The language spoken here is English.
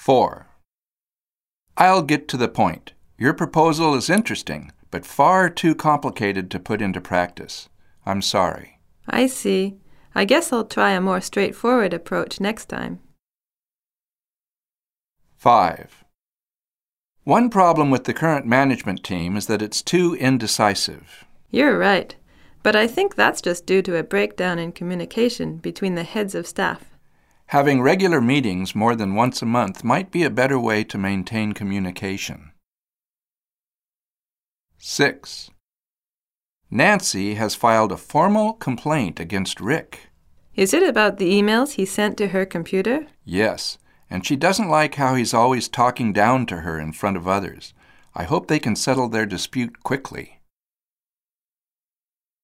4. I'll get to the point. Your proposal is interesting, but far too complicated to put into practice. I'm sorry. I see. I guess I'll try a more straightforward approach next time. 5. One problem with the current management team is that it's too indecisive. You're right, but I think that's just due to a breakdown in communication between the heads of staff. Having regular meetings more than once a month might be a better way to maintain communication. 6. Nancy has filed a formal complaint against Rick. Is it about the emails he sent to her computer? Yes, and she doesn't like how he's always talking down to her in front of others. I hope they can settle their dispute quickly.